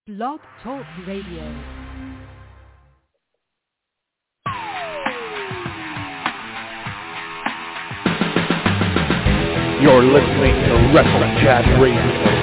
Blog Talk Radio. You're listening to Wrestle Chat Radio.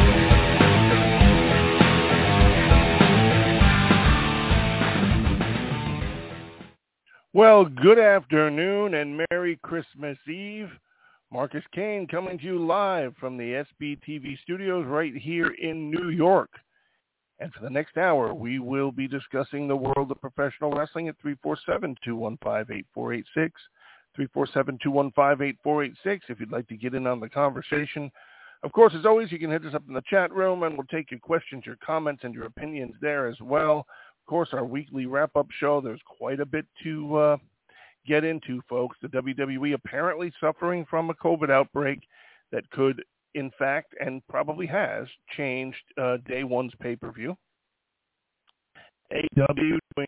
Well, good afternoon and Merry Christmas Eve. Marcus Kane coming to you live from the SBTV studios right here in New York. And for the next hour, we will be discussing the world of professional wrestling at 347-215-8486. 347-215-8486 if you'd like to get in on the conversation. Of course, as always, you can hit us up in the chat room, and we'll take your questions, your comments, and your opinions there as well. Of course, our weekly wrap-up show, there's quite a bit to get into, folks. The WWE apparently suffering from a COVID outbreak that could, in fact, and probably has, changed Day One's pay-per-view. AEW doing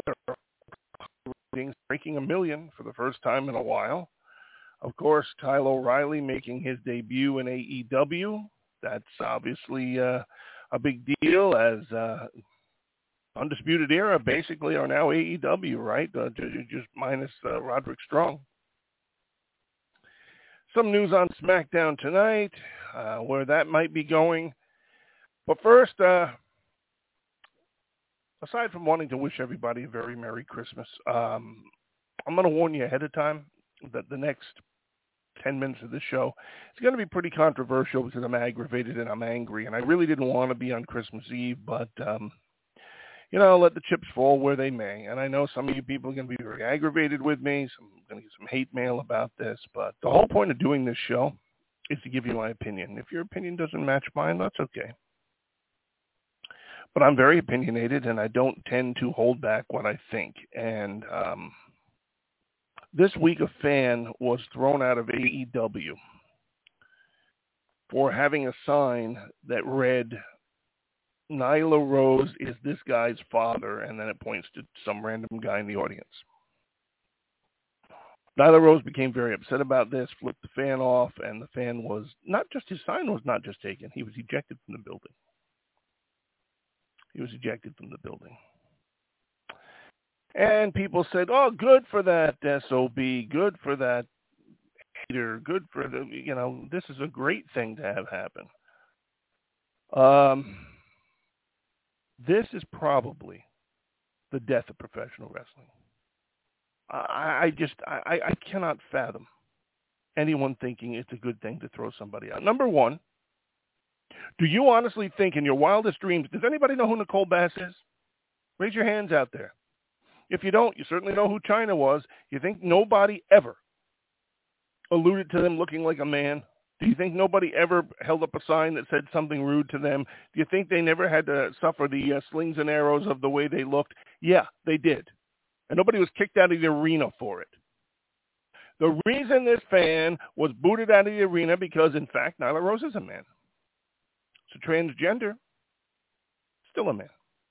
breaking 1 million for the first time in a while. Of course, Kyle O'Reilly making his debut in AEW. That's obviously a big deal, as Undisputed Era basically are now AEW, right? Just minus Roderick Strong. Some news on SmackDown tonight, where that might be going. But first, aside from wanting to wish everybody a very Merry Christmas, I'm going to warn you ahead of time that the next 10 minutes of this show is going to be pretty controversial because I'm aggravated and I'm angry. And I really didn't want to be on Christmas Eve, but, let the chips fall where they may. And I know some of you people are going to be very aggravated with me. I'm going to get some hate mail about this. But the whole point of doing this show is to give you my opinion. If your opinion doesn't match mine, that's okay. But I'm very opinionated, and I don't tend to hold back what I think. And this week, a fan was thrown out of AEW for having a sign that read, "Nyla Rose is this guy's father," and then it points to some random guy in the audience. Nyla Rose became very upset about this, flipped the fan off, and the fan was not just, his sign was not just taken, he was ejected from the building. He was ejected from the building. And people said, oh, good for that SOB, good for that hater, good for the, this is a great thing to have happen. This is probably the death of professional wrestling. I cannot fathom anyone thinking it's a good thing to throw somebody out. Number one, do you honestly think in your wildest dreams, does anybody know who Nicole Bass is? Raise your hands out there. If you don't, you certainly know who Chyna was. You think nobody ever alluded to them looking like a man? Do you think nobody ever held up a sign that said something rude to them? Do you think they never had to suffer the slings and arrows of the way they looked? Yeah, they did. And nobody was kicked out of the arena for it. The reason this fan was booted out of the arena because, in fact, Nyla Rose is a man. It's a transgender, still a man.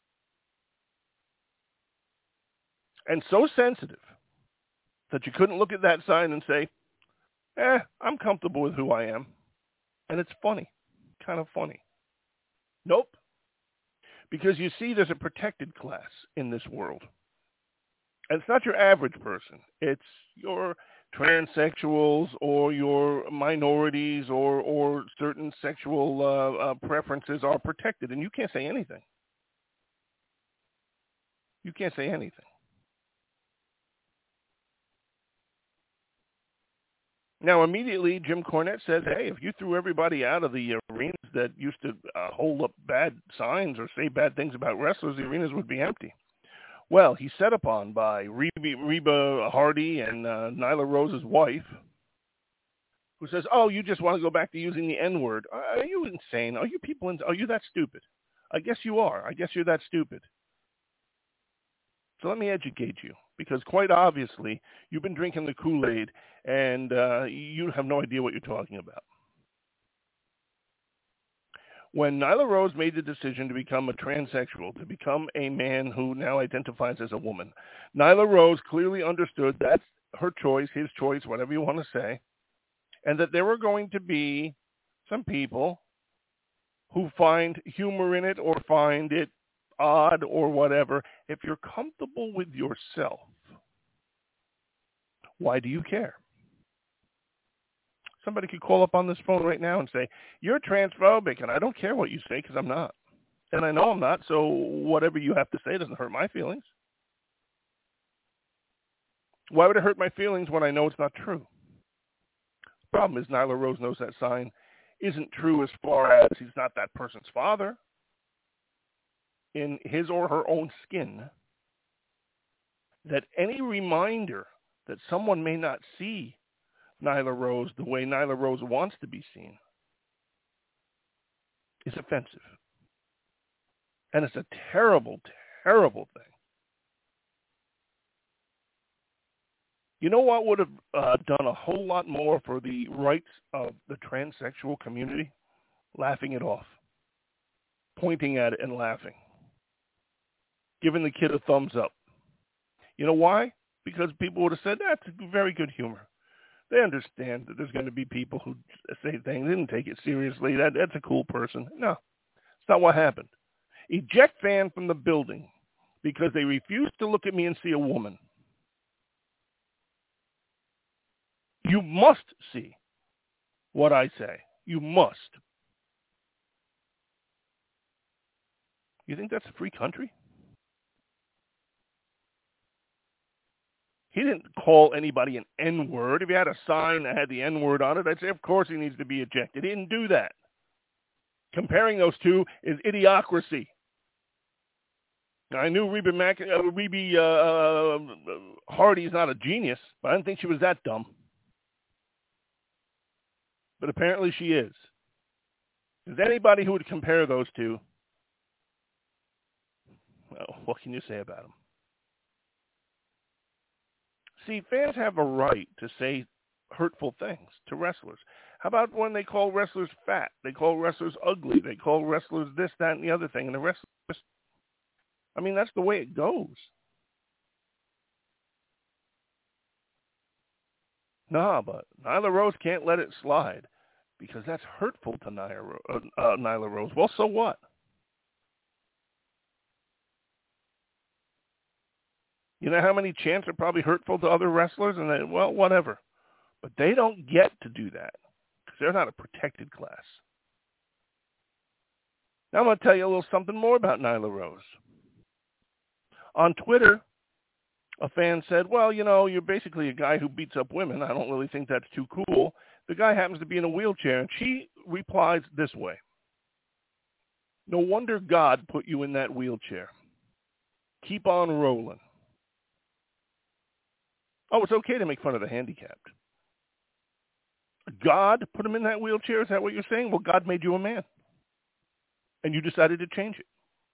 And so sensitive that you couldn't look at that sign and say, I'm comfortable with who I am. And it's funny, kind of funny. Nope. Because you see, there's a protected class in this world. And it's not your average person. It's your transsexuals or your minorities or certain sexual preferences are protected. And you can't say anything. You can't say anything. Now, immediately, Jim Cornette says, hey, if you threw everybody out of the arenas that used to hold up bad signs or say bad things about wrestlers, the arenas would be empty. Well, he's set upon by Reba Hardy and Nyla Rose's wife, who says, oh, you just want to go back to using the N-word. Are you insane? Are you people, are you that stupid? I guess you are. I guess you're that stupid. So let me educate you, because quite obviously you've been drinking the Kool-Aid and you have no idea what you're talking about. When Nyla Rose made the decision to become a transsexual, to become a man who now identifies as a woman, Nyla Rose clearly understood that's her choice, his choice, whatever you want to say, and that there were going to be some people who find humor in it or find it odd or whatever. If you're comfortable with yourself, why do you care? Somebody could call up on this phone right now and say, you're transphobic, and I don't care what you say because I'm not. And I know I'm not, so whatever you have to say doesn't hurt my feelings. Why would it hurt my feelings when I know it's not true? The problem is Nyla Rose knows that sign isn't true as far as he's not that person's father. In his or her own skin, that any reminder that someone may not see Nyla Rose the way Nyla Rose wants to be seen is offensive. And it's a terrible, terrible thing. You know what would have done a whole lot more for the rights of the transsexual community? Laughing it off. Pointing at it and laughing. Giving the kid a thumbs up. You know why? Because people would have said, that's very good humor. They understand that there's going to be people who say things, they didn't take it seriously. That's a cool person. No, it's not what happened. Eject fan from the building because they refused to look at me and see a woman. You must see what I say. You must. You think that's a free country? He didn't call anybody an N-word. If he had a sign that had the N-word on it, I'd say, of course he needs to be ejected. He didn't do that. Comparing those two is idiocracy. Now, I knew Rebe Hardy's not a genius, but I didn't think she was that dumb. But apparently she is. Is anybody who would compare those two? Well, what can you say about them? See, fans have a right to say hurtful things to wrestlers. How about when they call wrestlers fat? They call wrestlers ugly. They call wrestlers this, that, and the other thing. And the wrestlers, I mean, that's the way it goes. Nah, but Nyla Rose can't let it slide because that's hurtful to Nyla Rose. Well, so what? You know how many chants are probably hurtful to other wrestlers? And they, well, whatever. But they don't get to do that because they're not a protected class. Now I'm going to tell you a little something more about Nyla Rose. On Twitter, a fan said, well, you know, you're basically a guy who beats up women. I don't really think that's too cool. The guy happens to be in a wheelchair. And she replies this way. No wonder God put you in that wheelchair. Keep on rolling. Oh, it's okay to make fun of the handicapped. God put him in that wheelchair? Is that what you're saying? Well, God made you a man. And you decided to change it.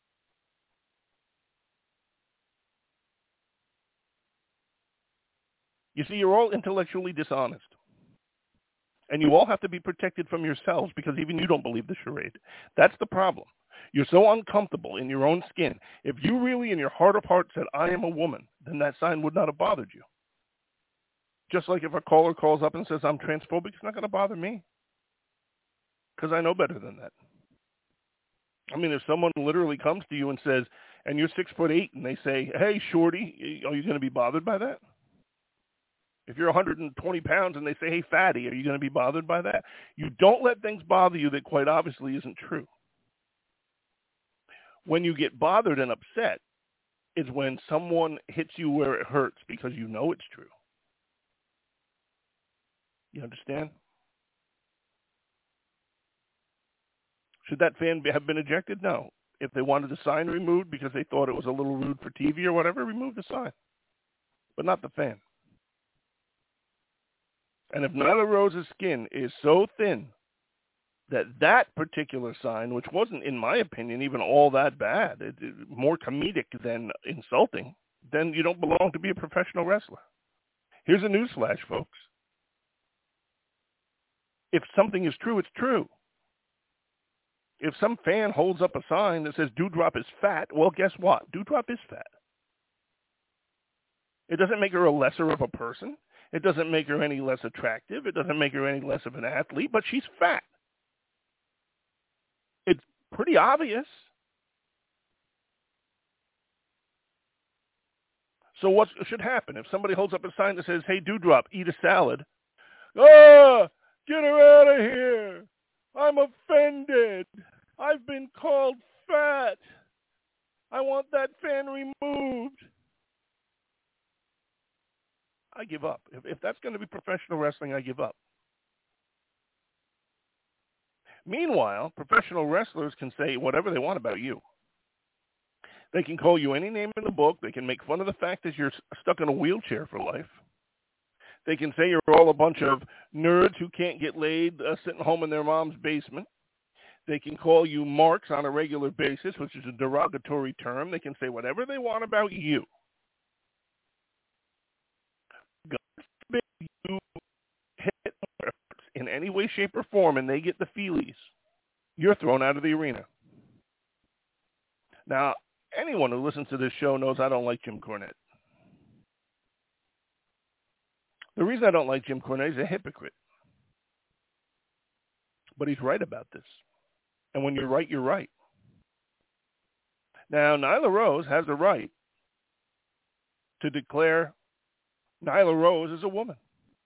You see, you're all intellectually dishonest. And you all have to be protected from yourselves because even you don't believe the charade. That's the problem. You're so uncomfortable in your own skin. If you really in your heart of hearts said, I am a woman, then that sign would not have bothered you. Just like if a caller calls up and says, I'm transphobic, it's not going to bother me. Because I know better than that. I mean, if someone literally comes to you and says, and you're 6'8", and they say, hey, shorty, are you going to be bothered by that? If you're 120 pounds and they say, hey, fatty, are you going to be bothered by that? You don't let things bother you that quite obviously isn't true. When you get bothered and upset is when someone hits you where it hurts because you know it's true. You understand? Should that fan have been ejected? No. If they wanted the sign removed because they thought it was a little rude for TV or whatever, remove the sign. But not the fan. And if Nyla Rose's skin is so thin that that particular sign, which wasn't, in my opinion, even all that bad, it more comedic than insulting, then you don't belong to be a professional wrestler. Here's a newsflash, folks. If something is true, it's true. If some fan holds up a sign that says Doudrop is fat, well, guess what? Doudrop is fat. It doesn't make her a lesser of a person. It doesn't make her any less attractive. It doesn't make her any less of an athlete, but she's fat. It's pretty obvious. So what should happen? If somebody holds up a sign that says, hey, Dewdrop, eat a salad, ah, get her out of here. I'm offended. I've been called fat. I want that fan removed. I give up. If that's going to be professional wrestling, I give up. Meanwhile, professional wrestlers can say whatever they want about you. They can call you any name in the book. They can make fun of the fact that you're stuck in a wheelchair for life. They can say you're all a bunch of nerds who can't get laid sitting home in their mom's basement. They can call you marks on a regular basis, which is a derogatory term. They can say whatever they want about you. God forbid you hit in any way, shape, or form, and they get the feelies. You're thrown out of the arena. Now, anyone who listens to this show knows I don't like Jim Cornette. The reason I don't like Jim Cornette is a hypocrite. But he's right about this. And when you're right, you're right. Now, Nyla Rose has the right to declare Nyla Rose is a woman.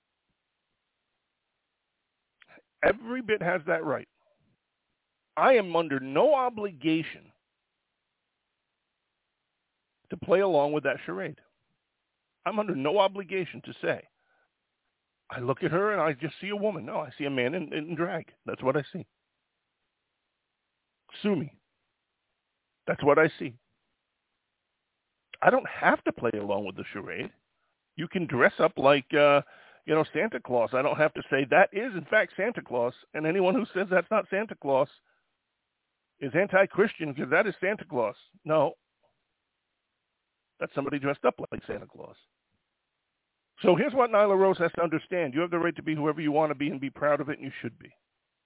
Every bit has that right. I am under no obligation to play along with that charade. I'm under no obligation to say, I look at her and I just see a woman. No, I see a man in drag. That's what I see. Sue me. That's what I see. I don't have to play along with the charade. You can dress up like, Santa Claus. I don't have to say that is, in fact, Santa Claus. And anyone who says that's not Santa Claus is anti-Christian because that is Santa Claus. No. That's somebody dressed up like Santa Claus. So here's what Nyla Rose has to understand. You have the right to be whoever you want to be and be proud of it, and you should be.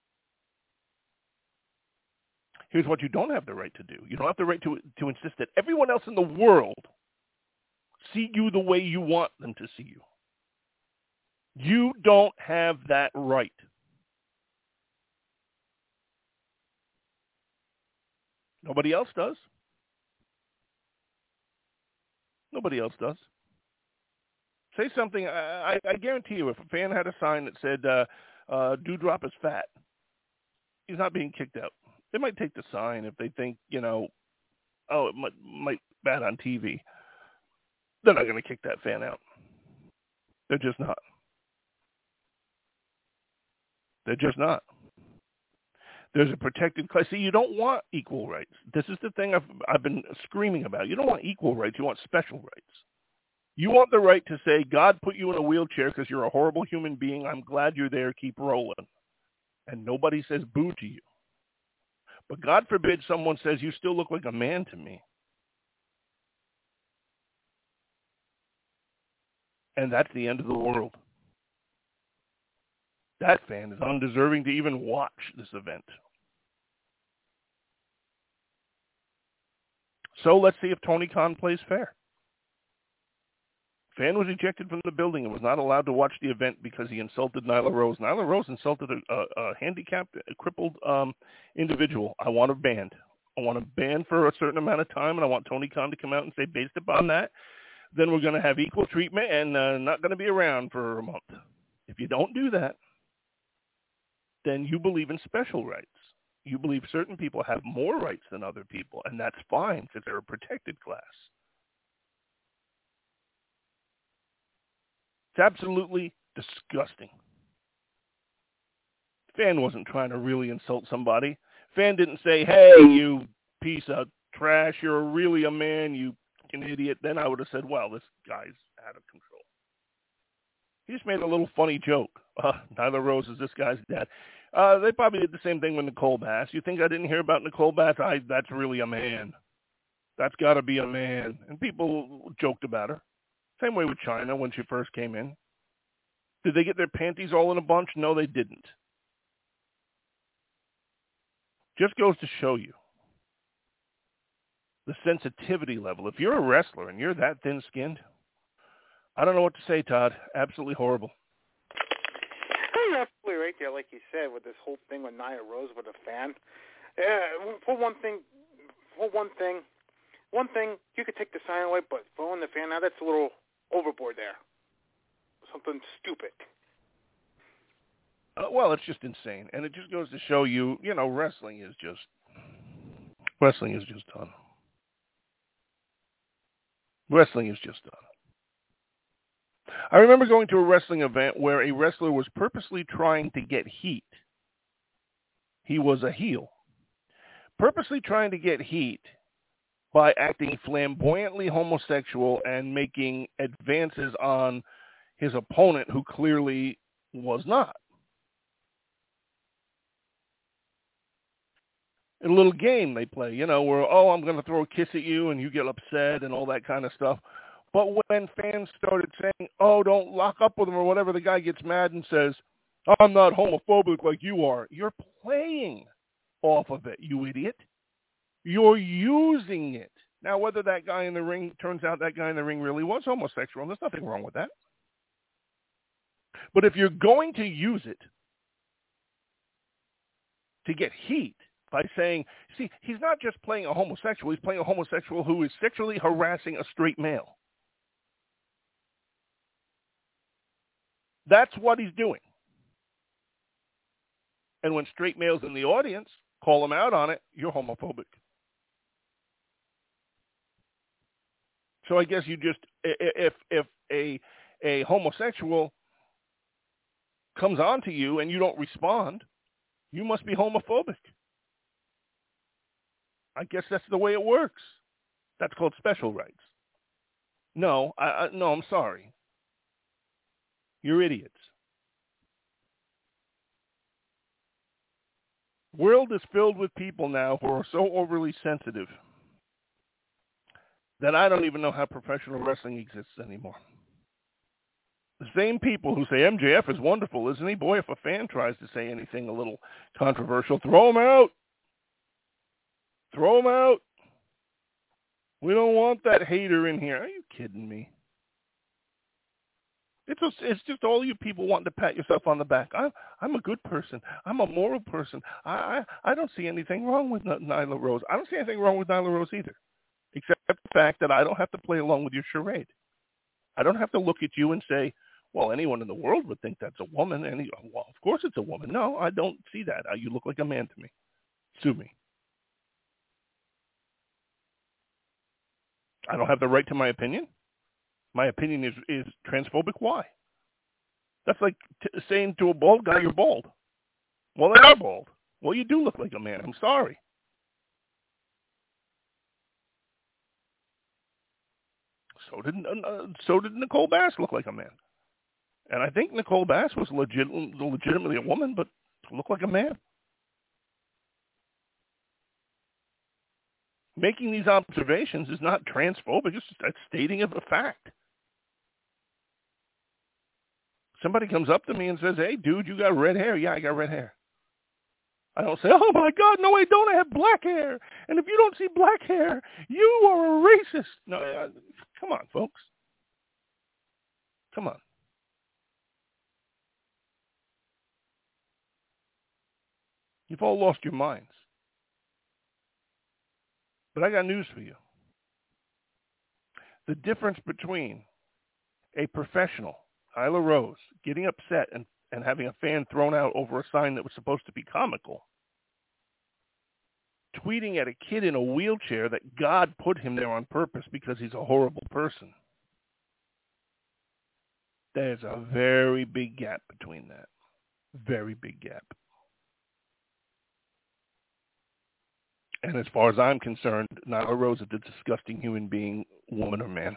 Here's what you don't have the right to do. You don't have the right to insist that everyone else in the world see you the way you want them to see you. You don't have that right. Nobody else does. Nobody else does. Say something. I guarantee you, if a fan had a sign that said, Dewdrop is fat, he's not being kicked out. They might take the sign if they think, it might bad on TV. They're not going to kick that fan out. They're just not. They're just not. There's a protected class. See, you don't want equal rights. This is the thing I've been screaming about. You don't want equal rights. You want special rights. You want the right to say, God put you in a wheelchair because you're a horrible human being. I'm glad you're there. Keep rolling. And nobody says boo to you. But God forbid someone says, you still look like a man to me. And that's the end of the world. That fan is undeserving to even watch this event. So let's see if Tony Khan plays fair. Fan was ejected from the building and was not allowed to watch the event because he insulted Nyla Rose. Nyla Rose insulted a handicapped, a crippled individual. I want a ban. I want a ban for a certain amount of time, and I want Tony Khan to come out and say, based upon that, then we're going to have equal treatment and not going to be around for a month. If you don't do that, then you believe in special rights. You believe certain people have more rights than other people, and that's fine because they're a protected class. It's absolutely disgusting. Fan wasn't trying to really insult somebody. Fan didn't say, hey, you piece of trash, you're really a man, you an idiot. Then I would have said, well, this guy's out of control. He just made a little funny joke. Nyla Rose is this guy's dad. They probably did the same thing with Nicole Bass. You think I didn't hear about Nicole Bass? That's really a man. That's got to be a man. And people joked about her. Same way with China when she first came in. Did they get their panties all in a bunch? No, they didn't. Just goes to show you the sensitivity level. If you're a wrestler and you're that thin-skinned, I don't know what to say, Todd. Absolutely horrible. You're absolutely right there, like you said, with this whole thing with Nia Rose with a fan. For one thing, you could take the sign away, but throwing the fan out, that's a little overboard there. Something stupid. Well, it's just insane, and it just goes to show you, wrestling is just done. Wrestling is just done. I remember going to a wrestling event where a wrestler was purposely trying to get heat. He was a heel. Purposely trying to get heat by acting flamboyantly homosexual and making advances on his opponent who clearly was not. A little game they play, where, I'm going to throw a kiss at you and you get upset and all that kind of stuff. But when fans started saying, don't lock up with him or whatever, the guy gets mad and says, I'm not homophobic like you are. You're playing off of it, you idiot. You're using it. Now, whether that guy in the ring, turns out that guy in the ring really was homosexual, and there's nothing wrong with that. But if you're going to use it to get heat, by saying, see, he's not just playing a homosexual, he's playing a homosexual who is sexually harassing a straight male. That's what he's doing. And when straight males in the audience call him out on it, you're homophobic. So I guess you just, if a homosexual comes on to you and you don't respond, you must be homophobic. I guess that's the way it works. That's called special rights. No, I'm sorry. You're idiots. World is filled with people now who are so overly sensitive that I don't even know how professional wrestling exists anymore. The same people who say MJF is wonderful, isn't he? Boy, if a fan tries to say anything a little controversial, throw him out. Throw him out. We don't want that hater in here. Are you kidding me? It's just all you people wanting to pat yourself on the back. I'm a good person. I'm a moral person. I don't see anything wrong with Nyla Rose. I don't see anything wrong with Nyla Rose either, except the fact that I don't have to play along with your charade. I don't have to look at you and say, well, anyone in the world would think that's a woman. And well, of course it's a woman. No, I don't see that. You look like a man to me. Sue me. I don't have the right to my opinion. My opinion is transphobic. Why? That's like saying to a bald guy, you're bald. Well, they are bald. Well, you do look like a man. I'm sorry. So did Nicole Bass look like a man. And I think Nicole Bass was legitimately a woman, but looked like a man. Making these observations is not transphobic. It's just stating of a fact. Somebody comes up to me and says, hey, dude, you got red hair. Yeah, I got red hair. I don't say, oh, my God, no, I don't. I have black hair. And if you don't see black hair, you are a racist. No, come on, folks. Come on. You've all lost your minds. But I got news for you. The difference between a professional, Nyla Rose, getting upset and having a fan thrown out over a sign that was supposed to be comical, tweeting at a kid in a wheelchair that God put him there on purpose because he's a horrible person. There's a very big gap between that. Very big gap. And as far as I'm concerned, Nyla Rose is a disgusting human being, woman or man.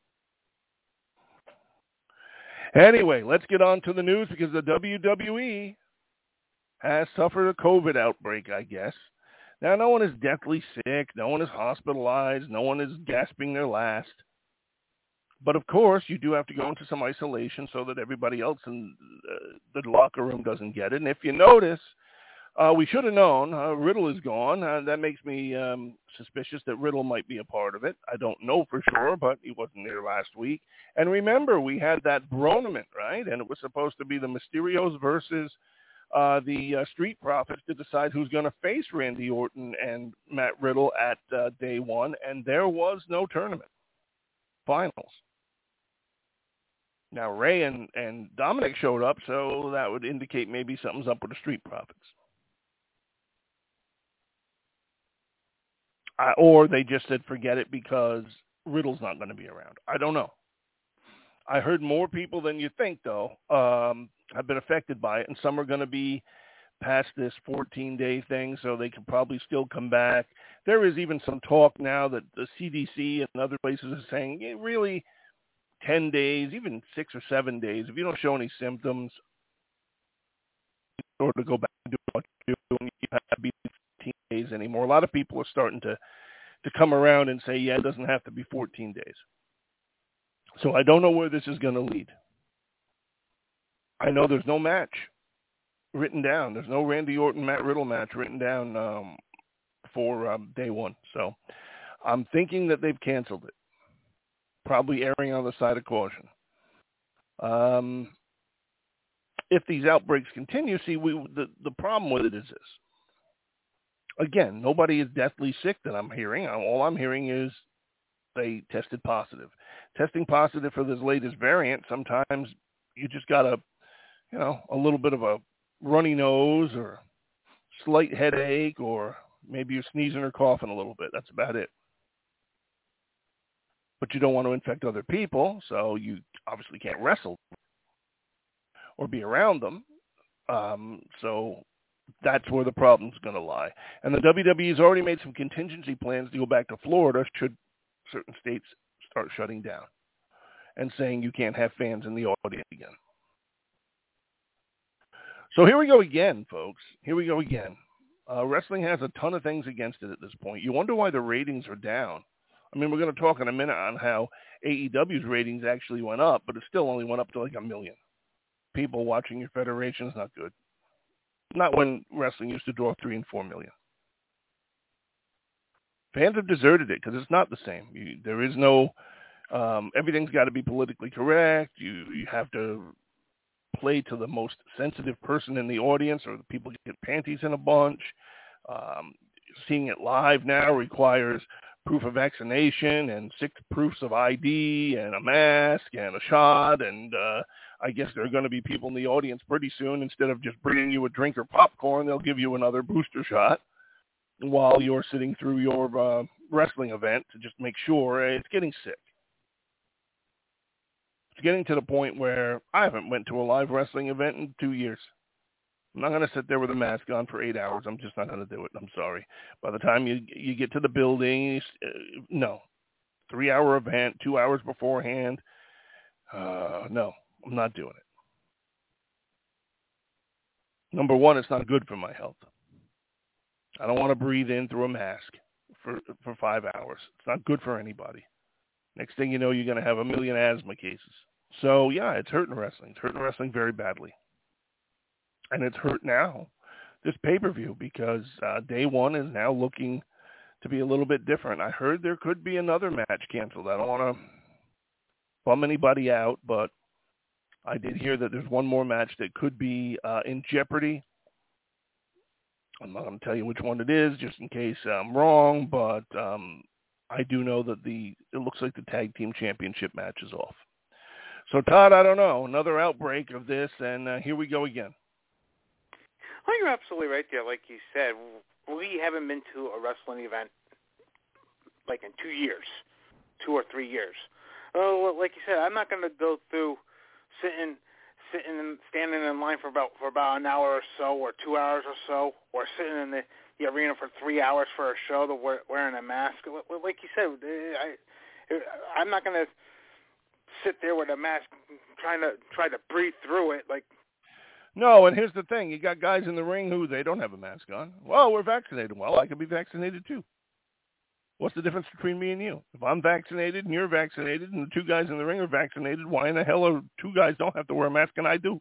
Anyway, let's get on to the news because the WWE has suffered a COVID outbreak, I guess. Now, no one is deathly sick. No one is hospitalized. No one is gasping their last. But, of course, you do have to go into some isolation so that everybody else in the locker room doesn't get it. And if you notice, we should have known. Riddle is gone. That makes me suspicious that Riddle might be a part of it. I don't know for sure, but he wasn't there last week. And remember, we had that Bronament, right? And it was supposed to be the Mysterios versus the Street Profits to decide who's going to face Randy Orton and Matt Riddle at day one, and there was no tournament finals. Now, Ray and Dominic showed up, so that would indicate maybe something's up with the Street Profits. Or they just said forget it because Riddle's not going to be around. I don't know. I heard more people than you think, though, have been affected by it, and some are going to be past this 14-day thing, so they could probably still come back. There is even some talk now that the CDC and other places are saying, really, 10 days, even 6 or 7 days, if you don't show any symptoms, or to go back and do what you're doing, you have to be 14 days anymore. A lot of people are starting to come around and say, yeah, it doesn't have to be 14 days. So I don't know where this is going to lead. I know there's no match written down. There's no Randy Orton, Matt Riddle match written down for day one. So I'm thinking that they've canceled it, probably erring on the side of caution. If these outbreaks continue, the problem with it is this. Again, nobody is deathly sick that I'm hearing. All I'm hearing is they tested positive. Testing positive for this latest variant, sometimes you just got a little bit of a runny nose or slight headache, or maybe you're sneezing or coughing a little bit. That's about it. But you don't want to infect other people, so you obviously can't wrestle or be around them. So that's where the problem's going to lie. And the WWE's already made some contingency plans to go back to Florida should certain states start shutting down and saying you can't have fans in the audience again. So here we go again, folks. Here we go again. Wrestling has a ton of things against it at this point. You wonder why the ratings are down. I mean, we're going to talk in a minute on how AEW's ratings actually went up, but it still only went up to like 1 million. People watching your federation is not good. Not when wrestling used to draw 3 and 4 million. Fans have deserted it because it's not the same. There is no, everything's got to be politically correct. You have to play to the most sensitive person in the audience, or the people get panties in a bunch. Seeing it live now requires proof of vaccination and 6 proofs of ID and a mask and a shot. And I guess there are going to be people in the audience pretty soon. Instead of just bringing you a drink or popcorn, they'll give you another booster shot while you're sitting through your wrestling event to just make sure. It's getting sick. It's getting to the point where I haven't went to a live wrestling event in 2 years. I'm not going to sit there with a mask on for 8 hours. I'm just not going to do it. I'm sorry. By the time you get to the building, no. 3-hour event, 2 hours beforehand. No, I'm not doing it. Number one, it's not good for my health. I don't want to breathe in through a mask for 5 hours. It's not good for anybody. Next thing you know, you're going to have 1 million asthma cases. So, yeah, it's hurting wrestling. It's hurting wrestling very badly. And it's hurt now, this pay-per-view, because day one is now looking to be a little bit different. I heard there could be another match canceled. I don't want to bum anybody out, but I did hear that there's one more match that could be in jeopardy. I'm not going to tell you which one it is, just in case I'm wrong, but I do know that it looks like the tag team championship match is off. So, Todd, I don't know, another outbreak of this, and here we go again. Well, you're absolutely right there. Like you said, we haven't been to a wrestling event like in 2 years, 2 or 3 years. Oh, like you said, I'm not going to go through sitting and standing in line for about an hour or so, or 2 hours or so, or sitting in the arena for 3 hours for a show wearing a mask. Like you said, I'm not going to sit there with a mask try to breathe through it. Like, no, and here's the thing. You got guys in the ring who they don't have a mask on. Well, we're vaccinated. Well, I could be vaccinated too. What's the difference between me and you? If I'm vaccinated and you're vaccinated and the 2 guys in the ring are vaccinated, why in the hell are 2 guys don't have to wear a mask and I do?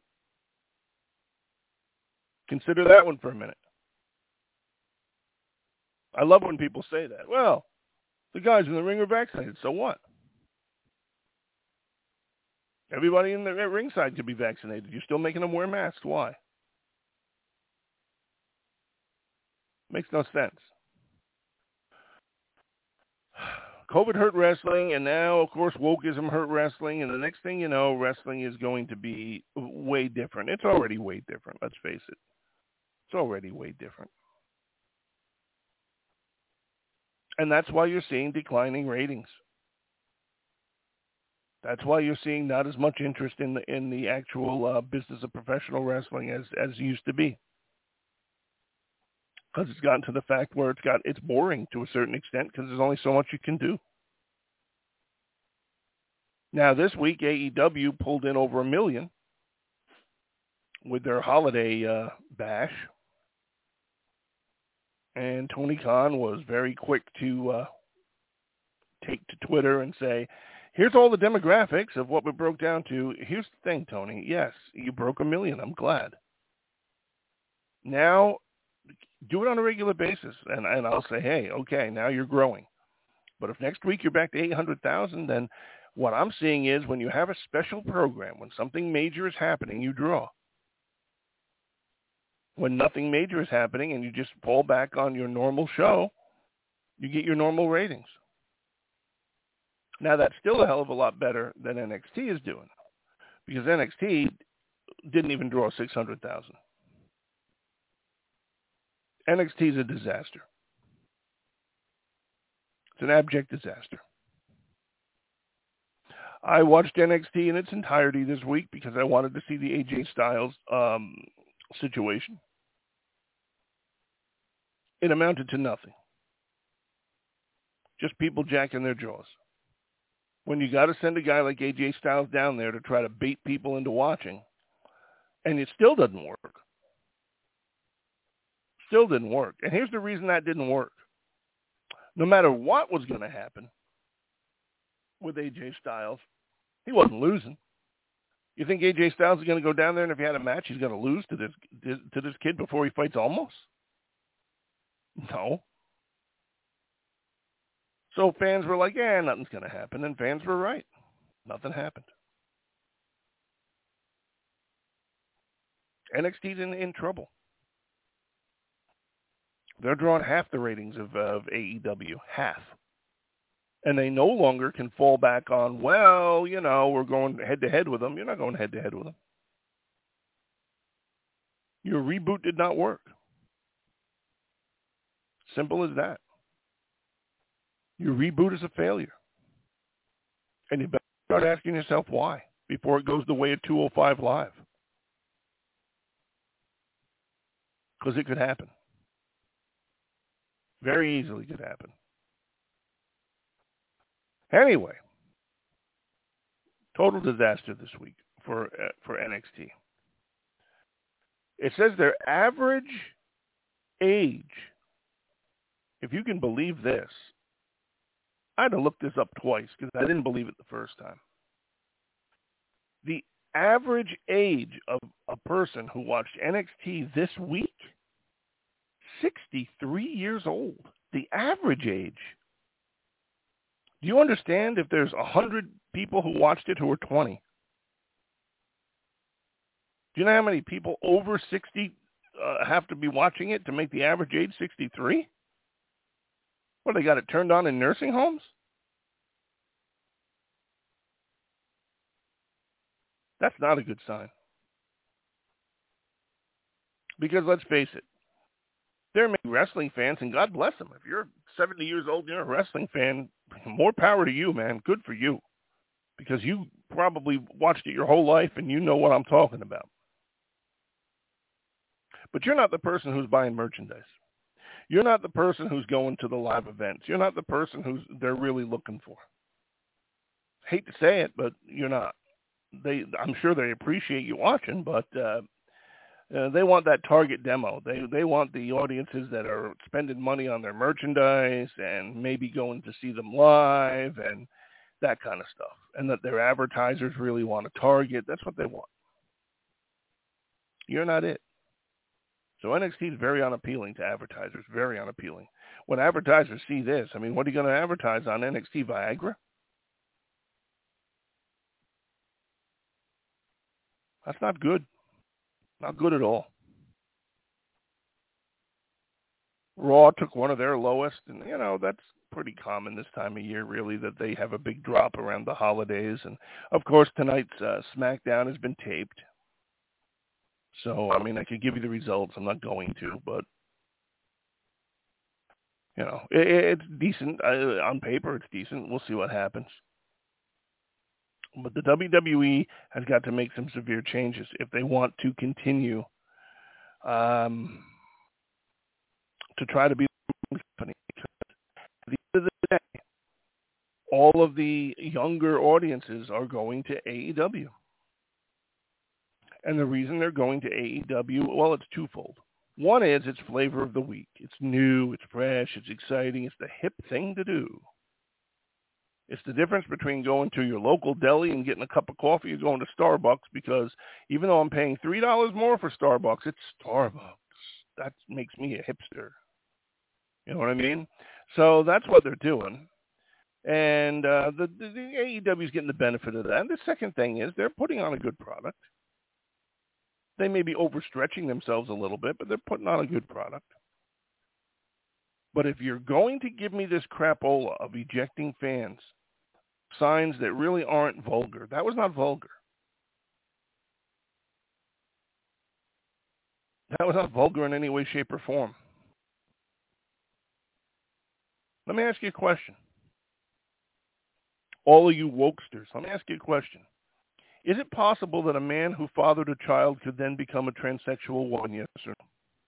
Consider that one for a minute. I love when people say that. Well, the guys in the ring are vaccinated, so what? Everybody in the ringside could be vaccinated. You're still making them wear masks. Why? Makes no sense. COVID hurt wrestling, and now, of course, wokeism hurt wrestling, and the next thing you know, wrestling is going to be way different. It's already way different, let's face it. It's already way different. And that's why you're seeing declining ratings. That's why you're seeing not as much interest in the actual business of professional wrestling as used to be. Because it's gotten to the fact where it's boring to a certain extent because there's only so much you can do. Now this week AEW pulled in over 1 million with their holiday bash, and Tony Khan was very quick to take to Twitter and say, "Here's all the demographics of what we broke down to. Here's the thing, Tony. Yes, you broke 1 million. I'm glad. Now." Do it on a regular basis, and I'll say, hey, okay, now you're growing. But if next week you're back to 800,000, then what I'm seeing is when you have a special program, when something major is happening, you draw. When nothing major is happening and you just fall back on your normal show, you get your normal ratings. Now, that's still a hell of a lot better than NXT is doing, because NXT didn't even draw 600,000. NXT is a disaster. It's an abject disaster. I watched NXT in its entirety this week because I wanted to see the AJ Styles situation. It amounted to nothing. Just people jacking their jaws. When you got to send a guy like AJ Styles down there to try to bait people into watching, and it still doesn't work. Still didn't work. And here's the reason that didn't work. No matter what was going to happen with AJ Styles, he wasn't losing. You think AJ Styles is going to go down there and if he had a match, he's going to lose to this kid before he fights Omos? No. So fans were like, nothing's going to happen. And fans were right. Nothing happened. NXT's in trouble. They're drawing half the ratings of AEW, half. And they no longer can fall back on, we're going head-to-head with them. You're not going head-to-head with them. Your reboot did not work. Simple as that. Your reboot is a failure. And you better start asking yourself why before it goes the way of 205 Live. Because it could happen. Very easily could happen. Anyway, total disaster this week for NXT. It says their average age, if you can believe this, I had to look this up twice because I didn't believe it the first time. The average age of a person who watched NXT this week, 63 years old. The average age. Do you understand if there's 100 people who watched it who were 20? Do you know how many people over 60 have to be watching it to make the average age 63? What, they got it turned on in nursing homes? That's not a good sign. Because let's face it, there are many wrestling fans, and God bless them. If you're 70 years old and you're a wrestling fan, more power to you, man. Good for you. Because you probably watched it your whole life and you know what I'm talking about. But you're not the person who's buying merchandise. You're not the person who's going to the live events. You're not the person they're really looking for. Hate to say it, but you're not. I'm sure they appreciate you watching, but they want that target demo. They want the audiences that are spending money on their merchandise and maybe going to see them live and that kind of stuff. And that their advertisers really want to target. That's what they want. You're not it. So NXT is very unappealing to advertisers, very unappealing. When advertisers see this, what are you going to advertise on NXT? Viagra? That's not good. Not good at all. Raw took one of their lowest, and, that's pretty common this time of year, really, that they have a big drop around the holidays. And, of course, tonight's SmackDown has been taped. So, I mean, I could give you the results. I'm not going to, but, it's decent. On paper, it's decent. We'll see what happens. But the WWE has got to make some severe changes if they want to continue to try to be the company. At the end of the day, all of the younger audiences are going to AEW. And the reason they're going to AEW, well, it's twofold. One is it's flavor of the week. It's new, it's fresh, it's exciting, it's the hip thing to do. It's the difference between going to your local deli and getting a cup of coffee or going to Starbucks, because even though I'm paying $3 more for Starbucks, it's Starbucks. That makes me a hipster. You know what I mean? So that's what they're doing. And the AEW is getting the benefit of that. And the second thing is they're putting on a good product. They may be overstretching themselves a little bit, but they're putting on a good product. But if you're going to give me this crapola of ejecting fans, signs that really aren't vulgar, that was not vulgar. That was not vulgar in any way, shape, or form. Let me ask you a question. All of you wokesters, let me ask you a question. Is it possible that a man who fathered a child could then become a transsexual woman, yes or no?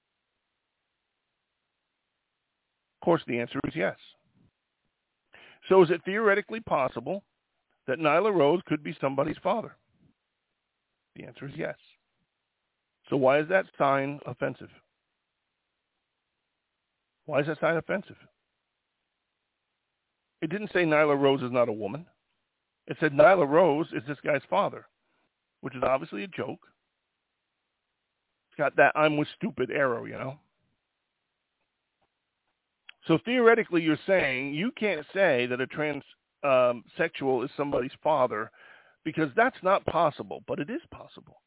Of course, the answer is yes. So is it theoretically possible that Nyla Rose could be somebody's father? The answer is yes. So why is that sign offensive? Why is that sign offensive? It didn't say Nyla Rose is not a woman. It said Nyla Rose is this guy's father, which is obviously a joke. It's got that I'm with stupid arrow, So theoretically, you're saying you can't say that a transsexual is somebody's father, because that's not possible, but it is possible.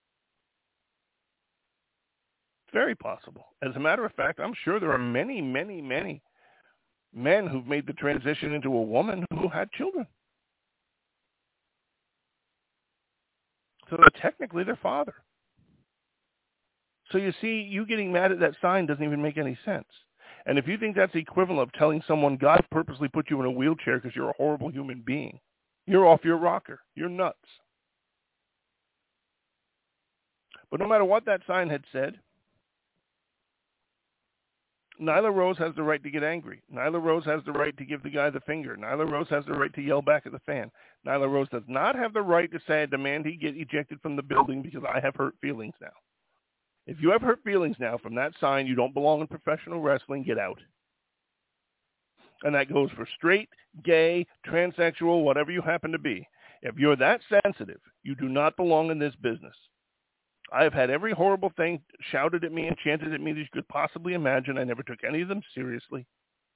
It's very possible. As a matter of fact, I'm sure there are many, many, many men who've made the transition into a woman who had children. So they're technically their father. So you see, you getting mad at that sign doesn't even make any sense. And if you think that's the equivalent of telling someone God purposely put you in a wheelchair because you're a horrible human being, you're off your rocker. You're nuts. But no matter what that sign had said, Nyla Rose has the right to get angry. Nyla Rose has the right to give the guy the finger. Nyla Rose has the right to yell back at the fan. Nyla Rose does not have the right to say, I demand he get ejected from the building because I have hurt feelings now. If you have hurt feelings now from that sign, you don't belong in professional wrestling, get out. And that goes for straight, gay, transsexual, whatever you happen to be. If you're that sensitive, you do not belong in this business. I have had every horrible thing shouted at me and chanted at me that you could possibly imagine. I never took any of them seriously.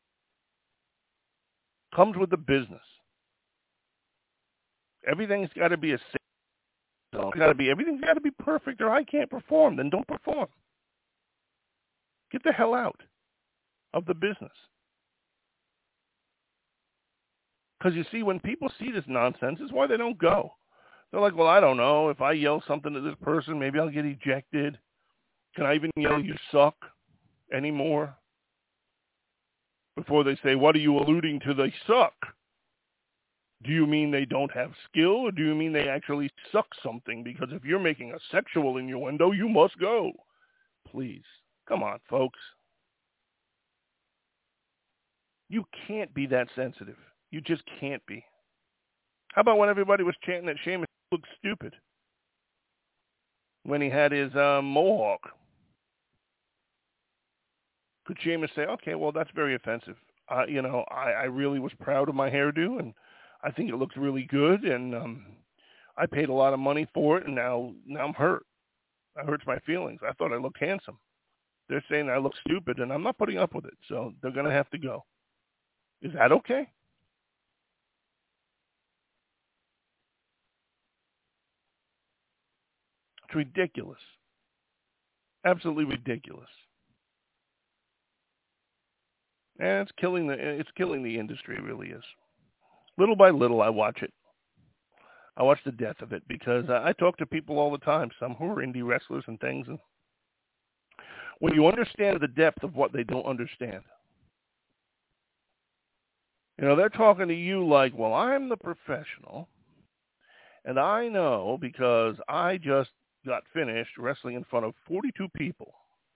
Comes with the business. Everything's got to be everything's got to be perfect, or I can't perform. Then don't perform. Get the hell out of the business. Because you see, when people see this nonsense, it's why they don't go. They're like, well, I don't know. If I yell something to this person, maybe I'll get ejected. Can I even yell, you suck, anymore? Before they say, what are you alluding to? They suck. Do you mean they don't have skill, or do you mean they actually suck something? Because if you're making a sexual innuendo, you must go. Please. Come on, folks. You can't be that sensitive. You just can't be. How about when everybody was chanting that Sheamus looked stupid? When he had his mohawk. Could Sheamus say, okay, well, that's very offensive. I really was proud of my hairdo, and I think it looks really good, and I paid a lot of money for it, and now I'm hurt. That hurts my feelings. I thought I looked handsome. They're saying I look stupid, and I'm not putting up with it, so they're going to have to go. Is that okay? It's ridiculous. Absolutely ridiculous. And it's killing the industry. It really is. Little by little, I watch it. I watch the death of it because I talk to people all the time, some who are indie wrestlers and things. And when you understand the depth of what they don't understand, they're talking to you like, well, I'm the professional, and I know because I just got finished wrestling in front of 42 people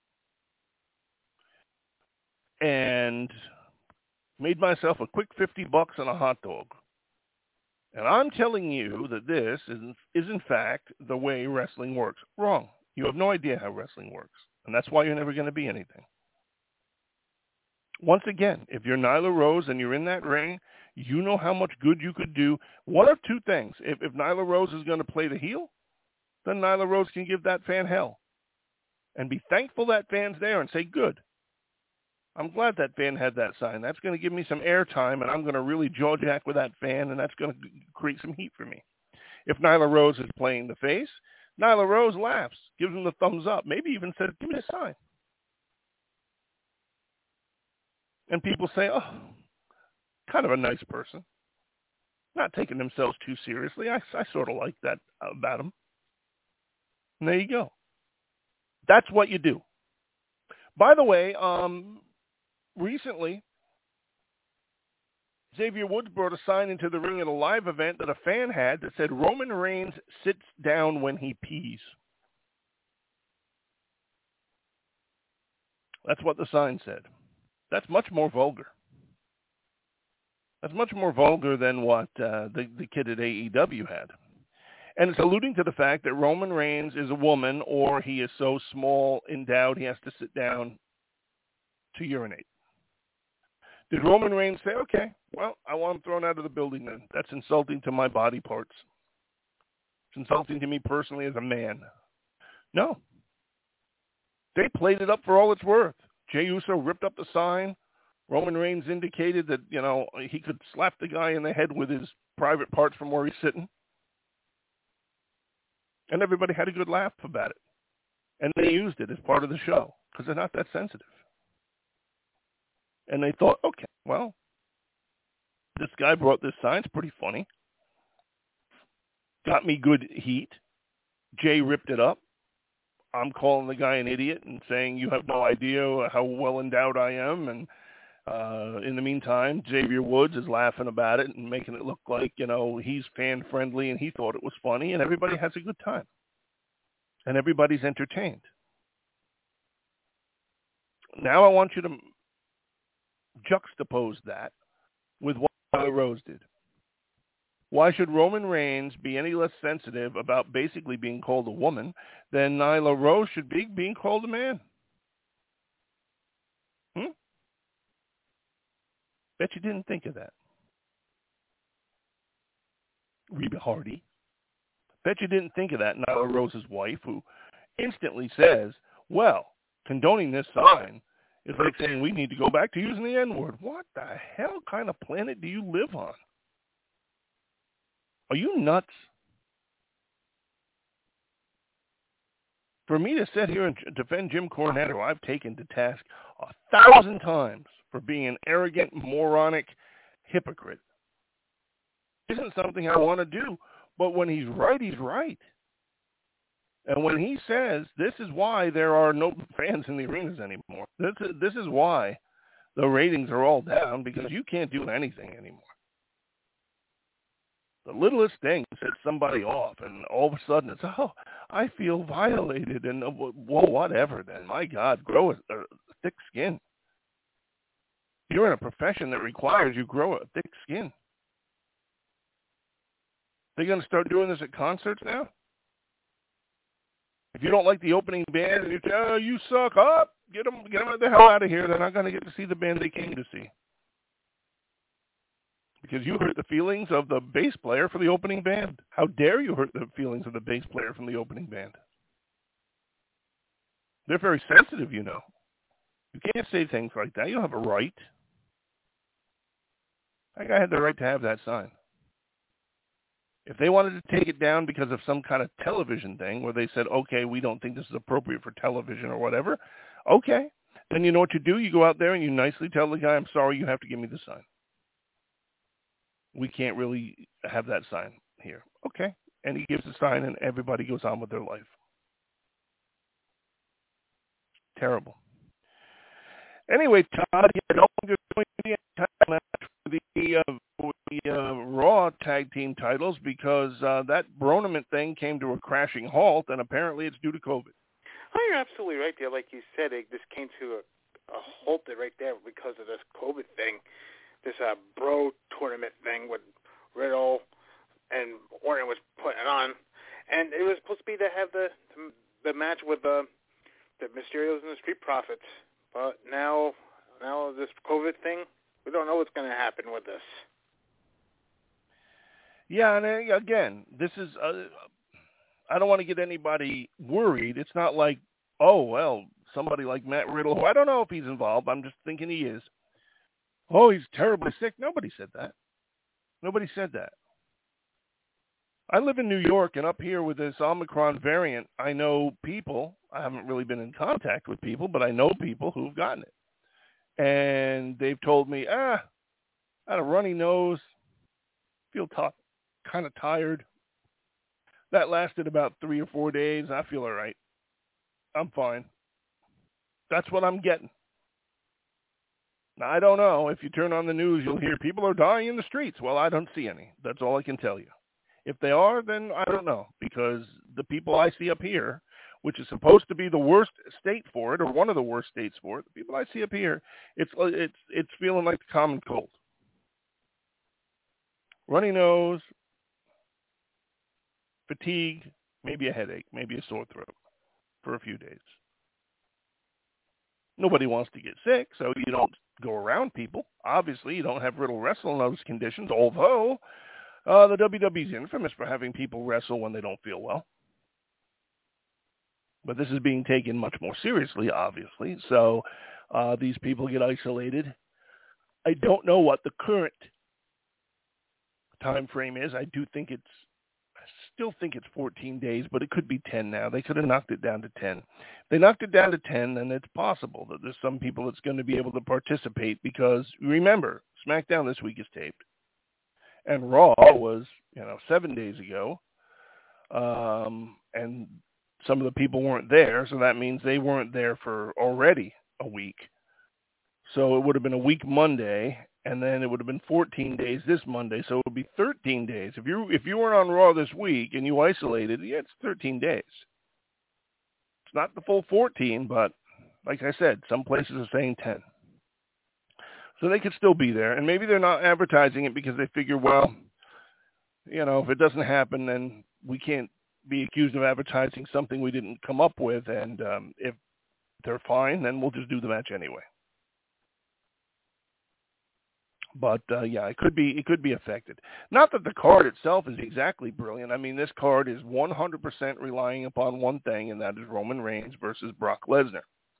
and made myself a quick $50 and a hot dog. And I'm telling you that this is in fact the way wrestling works. Wrong. You have no idea how wrestling works. And that's why you're never going to be anything. Once again, if you're Nyla Rose and you're in that ring, you know how much good you could do. One of two things. If Nyla Rose is going to play the heel, then Nyla Rose can give that fan hell. And be thankful that fan's there and say, good. I'm glad that fan had that sign. That's going to give me some airtime, and I'm going to really jaw jack with that fan, and that's going to create some heat for me. If Nyla Rose is playing the face, Nyla Rose laughs, gives him the thumbs up, maybe even says, give me a sign. And people say, oh, kind of a nice person. Not taking themselves too seriously. I sort of like that about them. And there you go. That's what you do. By the way, recently, Xavier Woods brought a sign into the ring at a live event that a fan had that said, Roman Reigns sits down when he pees. That's what the sign said. That's much more vulgar. That's much more vulgar than what the kid at AEW had. And it's alluding to the fact that Roman Reigns is a woman, or he is so small endowed he has to sit down to urinate. Did Roman Reigns say, okay, well, I want him thrown out of the building then? That's insulting to my body parts. It's insulting to me personally as a man. No. They played it up for all it's worth. Jey Uso ripped up the sign. Roman Reigns indicated that, he could slap the guy in the head with his private parts from where he's sitting. And everybody had a good laugh about it. And they used it as part of the show because they're not that sensitive. And they thought, okay, well, this guy brought this sign. It's pretty funny. Got me good heat. Jay ripped it up. I'm calling the guy an idiot and saying you have no idea how well endowed I am. And in the meantime, Xavier Woods is laughing about it and making it look like, he's fan-friendly and he thought it was funny. And everybody has a good time. And everybody's entertained. Now I want you to juxtapose that with what Nyla Rose did. Why should Roman Reigns be any less sensitive about basically being called a woman than Nyla Rose should be being called a man? Bet you didn't think of that. Reba Hardy. Bet you didn't think of that, Nyla Rose's wife, who instantly says, well, condoning this sign is like saying we need to go back to using the N-word. What the hell kind of planet do you live on? Are you nuts? For me to sit here and defend Jim Cornette, who I've taken to task 1,000 times for being an arrogant, moronic hypocrite, isn't something I want to do. But when he's right, he's right. And when he says this is why there are no fans in the arenas anymore, this is why the ratings are all down, because you can't do anything anymore. The littlest thing sets somebody off, and all of a sudden it's, oh, I feel violated, and well, whatever then. My God, grow a thick skin. You're in a profession that requires you grow a thick skin. They're going to start doing this at concerts now? If you don't like the opening band and you say, oh, you suck, up, get them the hell out of here. They're not going to get to see the band they came to see. Because you hurt the feelings of the bass player for the opening band. How dare you hurt the feelings of the bass player from the opening band? They're very sensitive, You can't say things like that. You don't have a right. That guy had the right to have that sign. If they wanted to take it down because of some kind of television thing where they said, okay, we don't think this is appropriate for television or whatever, okay, then you know what you do? You go out there and you nicely tell the guy, I'm sorry, you have to give me the sign. We can't really have that sign here. Okay. And he gives the sign and everybody goes on with their life. Terrible. Anyway, Todd, I don't think there's going to be a title match for the Raw tag team titles because that Bronament thing came to a crashing halt, and apparently it's due to COVID. Oh, you're absolutely right there. Like you said, this came to a halt right there because of this COVID thing, this Bro tournament thing with Riddle and Orton was putting it on, and it was supposed to be to have the match with the Mysterios and the Street Profits. But now this COVID thing, we don't know what's going to happen with this. Yeah, and again, this is, I don't want to get anybody worried. It's not like, oh, well, somebody like Matt Riddle, who I don't know if he's involved. I'm just thinking he is. Oh, he's terribly sick. Nobody said that. Nobody said that. I live in New York, and up here with this Omicron variant, I know people. I haven't really been in contact with people, but I know people who've gotten it. And they've told me, I had a runny nose, feel kind of tired. That lasted about 3 or 4 days. I feel all right. I'm fine. That's what I'm getting. Now, I don't know. If you turn on the news, you'll hear people are dying in the streets. Well, I don't see any. That's all I can tell you. If they are, then I don't know, because the people I see up here, which is supposed to be the worst state for it, or one of the worst states for it, the people I see up here, it's feeling like the common cold. Runny nose, fatigue, maybe a headache, maybe a sore throat for a few days. Nobody wants to get sick, so you don't go around people. Obviously, you don't have Riddle wrestle in those conditions, although the WWE is infamous for having people wrestle when they don't feel well. But this is being taken much more seriously, obviously. So these people get isolated. I don't know what the current time frame is. I still think it's 14 days, but it could be 10 now. They could have knocked it down to 10. If they knocked it down to 10, then it's possible that there's some people that's going to be able to participate because, remember, SmackDown this week is taped. And Raw was, 7 days ago, and some of the people weren't there, so that means they weren't there for already a week. So it would have been a week Monday, and then it would have been 14 days this Monday, so it would be 13 days. If you weren't on Raw this week and you isolated, it's 13 days. It's not the full 14, but like I said, some places are saying 10. So they could still be there, and maybe they're not advertising it because they figure, well, if it doesn't happen, then we can't be accused of advertising something we didn't come up with, and if they're fine, then we'll just do the match anyway. But it could be affected. Not that the card itself is exactly brilliant. I mean, this card is 100% relying upon one thing, and that is Roman Reigns versus Brock Lesnar.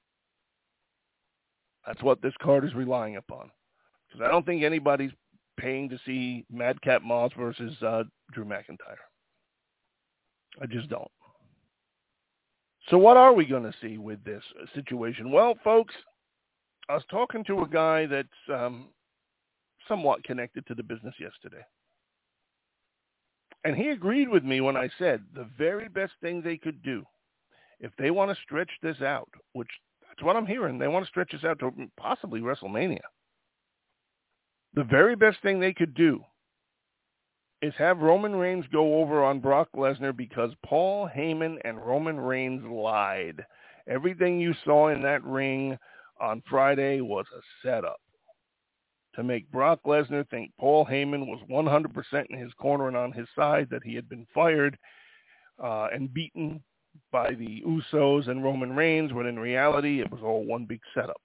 That's what this card is relying upon. Because I don't think anybody's paying to see Madcap Moss versus Drew McIntyre. I just don't. So what are we going to see with this situation? Well, folks, I was talking to a guy that's somewhat connected to the business yesterday. And he agreed with me when I said the very best thing they could do, if they want to stretch this out, which that's what I'm hearing, they want to stretch this out to possibly WrestleMania. The very best thing they could do is have Roman Reigns go over on Brock Lesnar because Paul Heyman and Roman Reigns lied. Everything you saw in that ring on Friday was a setup to make Brock Lesnar think Paul Heyman was 100% in his corner and on his side, that he had been fired and beaten by the Usos and Roman Reigns, when in reality it was all one big setup.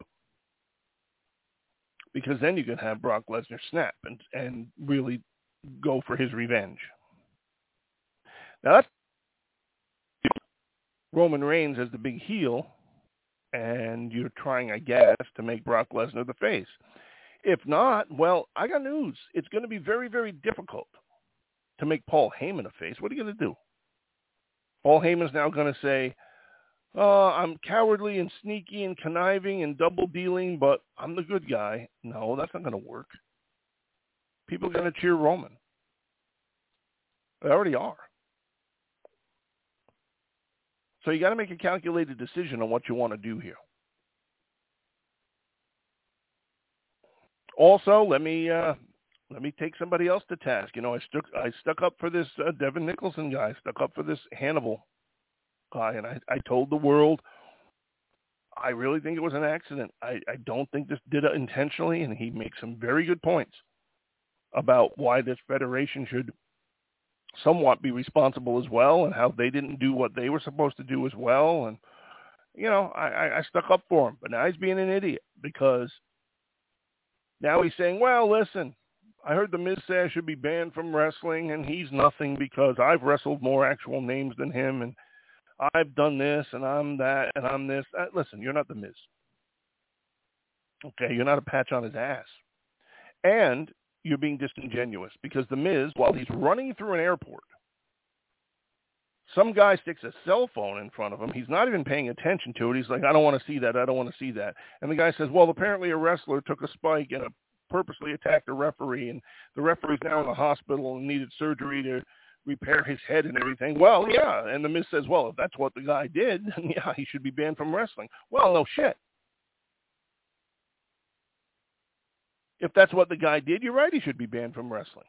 Because then you can have Brock Lesnar snap and really go for his revenge. Now that's Roman Reigns as the big heel, and you're trying, I guess, to make Brock Lesnar the face. If not, well, I got news. It's going to be very, very difficult to make Paul Heyman a face. What are you going to do? Paul Heyman's now going to say, I'm cowardly and sneaky and conniving and double dealing, but I'm the good guy. No, that's not going to work. People are going to cheer Roman. They already are. So you got to make a calculated decision on what you want to do here. Also, let me take somebody else to task. You know, I stuck up for this Devin Nicholson guy. Stuck up for this Hannibal guy, and I told the world I really think it was an accident. I don't think this did it intentionally, and he makes some very good points about why this federation should somewhat be responsible as well, and how they didn't do what they were supposed to do as well. And you know, I stuck up for him, but now he's being an idiot because now he's saying, well, listen, I heard the Miz say I should be banned from wrestling, and he's nothing because I've wrestled more actual names than him, and I've done this, and I'm that, and I'm this. Listen, you're not the Miz. Okay, you're not a patch on his ass. And you're being disingenuous because the Miz, while he's running through an airport, some guy sticks a cell phone in front of him. He's not even paying attention to it. He's like, I don't want to see that. I don't want to see that. And the guy says, well, apparently a wrestler took a spike and purposely attacked a referee, and the referee's now in the hospital and needed surgery to repair his head and everything. Well, yeah. And the Miz says, well, if that's what the guy did, then yeah, he should be banned from wrestling. Well, no shit. If that's what the guy did, you're right, he should be banned from wrestling.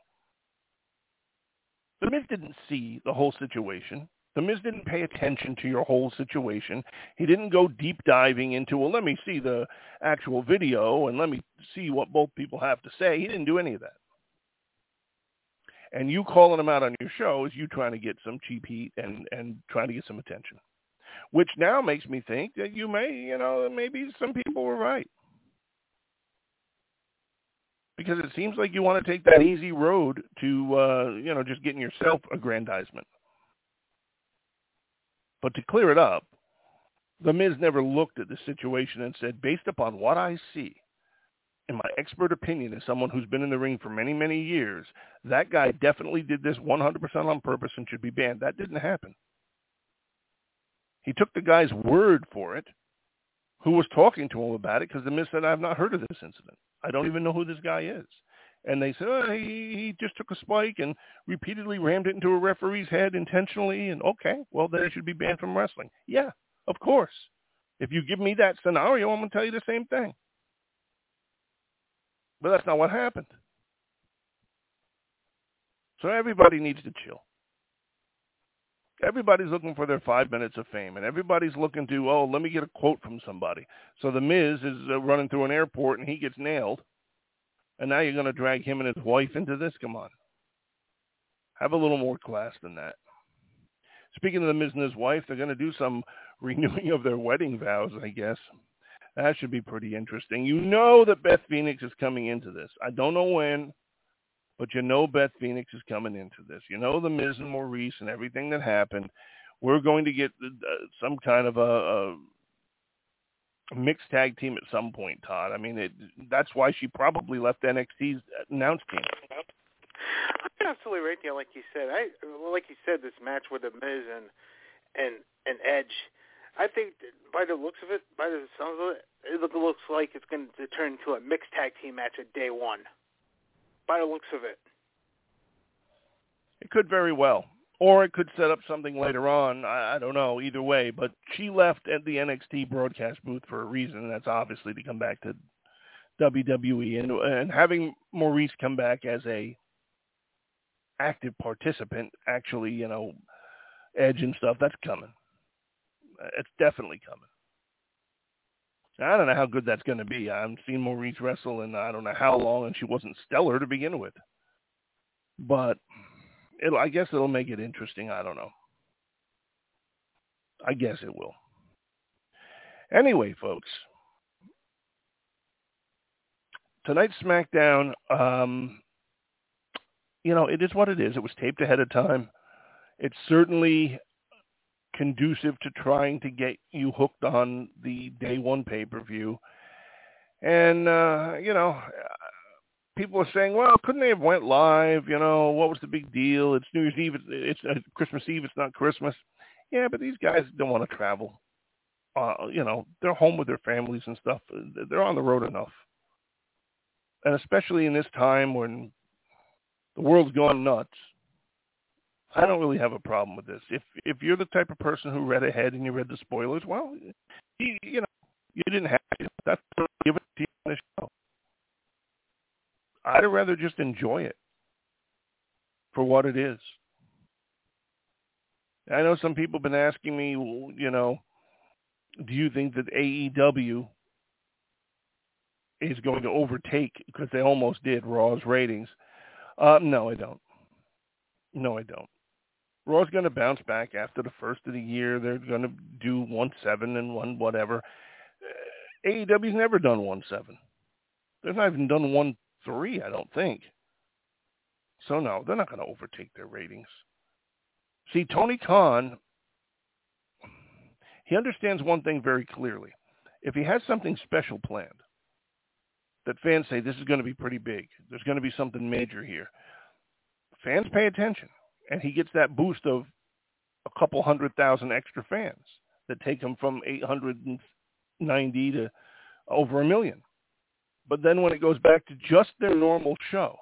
The Miz didn't see the whole situation. The Miz didn't pay attention to your whole situation. He didn't go deep diving into, well, let me see the actual video and let me see what both people have to say. He didn't do any of that. And you calling him out on your show is you trying to get some cheap heat and trying to get some attention, which now makes me think that you may, maybe some people were right. Because it seems like you want to take that easy road to, just getting yourself aggrandizement. But to clear it up, the Miz never looked at the situation and said, based upon what I see, in my expert opinion as someone who's been in the ring for many, many years, that guy definitely did this 100% on purpose and should be banned. That didn't happen. He took the guy's word for it, who was talking to him about it, because the Miz said, I've not heard of this incident. I don't even know who this guy is. And they said, he just took a spike and repeatedly rammed it into a referee's head intentionally. And okay, well, then he should be banned from wrestling. Yeah, of course. If you give me that scenario, I'm going to tell you the same thing. But that's not what happened. So everybody needs to chill. Everybody's looking for their 5 minutes of fame, and everybody's looking to, let me get a quote from somebody. So the Miz is running through an airport, and he gets nailed, and now you're going to drag him and his wife into this? Come on. Have a little more class than that. Speaking of the Miz and his wife, they're going to do some renewing of their wedding vows, I guess. That should be pretty interesting. You know that Beth Phoenix is coming into this. I don't know when, but you know Beth Phoenix is coming into this. You know the Miz and Maurice and everything that happened. We're going to get some kind of a mixed tag team at some point, Todd. I mean, that's why she probably left NXT's announced team. You're absolutely right there, like you said. This match with the Miz and Edge, I think that by the looks of it, by the sounds of it, it looks like it's going to turn into a mixed tag team match at day one. By the looks of it. It could very well. Or it could set up something later on. I don't know. Either way. But she left at the NXT broadcast booth for a reason, and that's obviously to come back to WWE. And having Maurice come back as a active participant, actually, Edge and stuff, that's coming. It's definitely coming. I don't know how good that's going to be. I haven't seen Maurice wrestle in I don't know how long, and she wasn't stellar to begin with. But I guess it'll make it interesting. I don't know. I guess it will. Anyway, folks, tonight's SmackDown, it is what it is. It was taped ahead of time. It's certainly conducive to trying to get you hooked on the day one pay-per-view. And, people are saying, well, couldn't they have went live? What was the big deal? It's New Year's Eve. It's Christmas Eve. It's not Christmas. Yeah, but these guys don't want to travel. they're home with their families and stuff. They're on the road enough. And especially in this time when the world's gone nuts, I don't really have a problem with this. If you're the type of person who read ahead and you read the spoilers, well, you didn't have to. That's give it to you on the show. I'd rather just enjoy it for what it is. I know some people have been asking me, do you think that AEW is going to overtake, because they almost did, Raw's ratings? No, I don't. No, I don't. Raw's going to bounce back after the first of the year. They're going to do 1-7 and 1 whatever. AEW's never done 1-7. They've not even done 1-3, I don't think. So no, they're not going to overtake their ratings. See, Tony Khan, he understands one thing very clearly. If he has something special planned, that fans say this is going to be pretty big, there's going to be something major here, fans pay attention. And he gets that boost of a couple 100,000 extra fans that take him from 890 to over 1 million. But then when it goes back to just their normal show,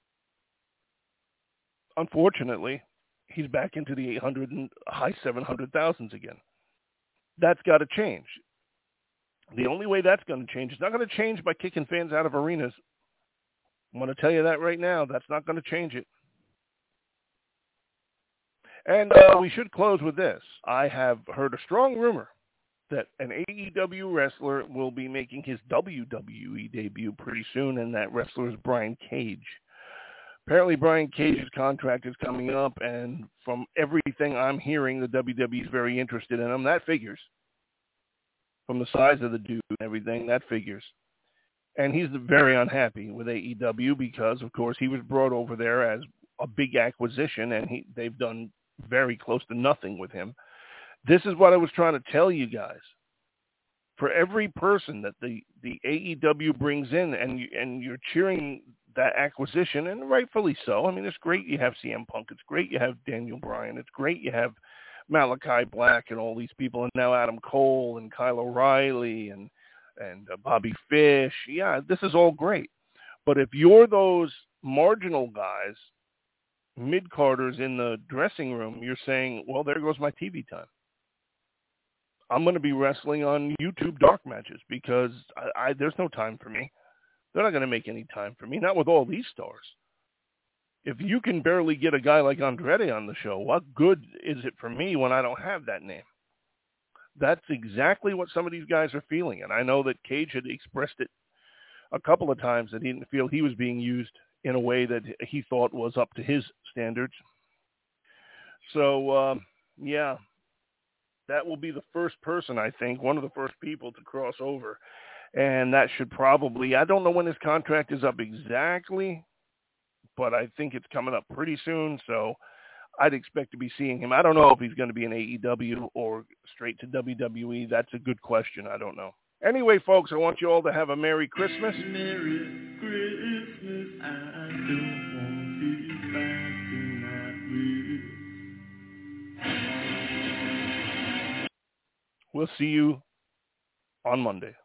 unfortunately, he's back into the 800 and high 700,000s again. That's got to change. The only way that's going to change, it's not going to change by kicking fans out of arenas. I'm going to tell you that right now. That's not going to change it. And we should close with this. I have heard a strong rumor that an AEW wrestler will be making his WWE debut pretty soon, and that wrestler is Brian Cage. Apparently, Brian Cage's contract is coming up, and from everything I'm hearing, the WWE is very interested in him. That figures. From the size of the dude and everything, that figures. And he's very unhappy with AEW because, of course, he was brought over there as a big acquisition, and they've done very close to nothing with him. This is what I was trying to tell you guys. For every person that the AEW brings in, and you're cheering that acquisition, and rightfully so. I mean, it's great you have CM Punk. It's great you have Daniel Bryan. It's great you have Malachi Black and all these people, and now Adam Cole and Kyle O'Reilly and Bobby Fish. Yeah, this is all great. But if you're those marginal guys, mid-carders in the dressing room, you're saying, well, there goes my TV time. I'm going to be wrestling on YouTube dark matches because there's no time for me. They're not going to make any time for me, not with all these stars. If you can barely get a guy like Andrade on the show, what good is it for me when I don't have that name? That's exactly what some of these guys are feeling. And I know that Cage had expressed it a couple of times that he didn't feel he was being used in a way that he thought was up to his standards. So, yeah, that will be the first person, I think, one of the first people to cross over. And that should probably, I don't know when his contract is up exactly, but I think it's coming up pretty soon. So I'd expect to be seeing him. I don't know if he's going to be in AEW or straight to WWE. That's a good question. I don't know. Anyway, folks, I want you all to have a Merry Christmas. Merry Christmas. I don't want to fight tonight. We'll see you on Monday.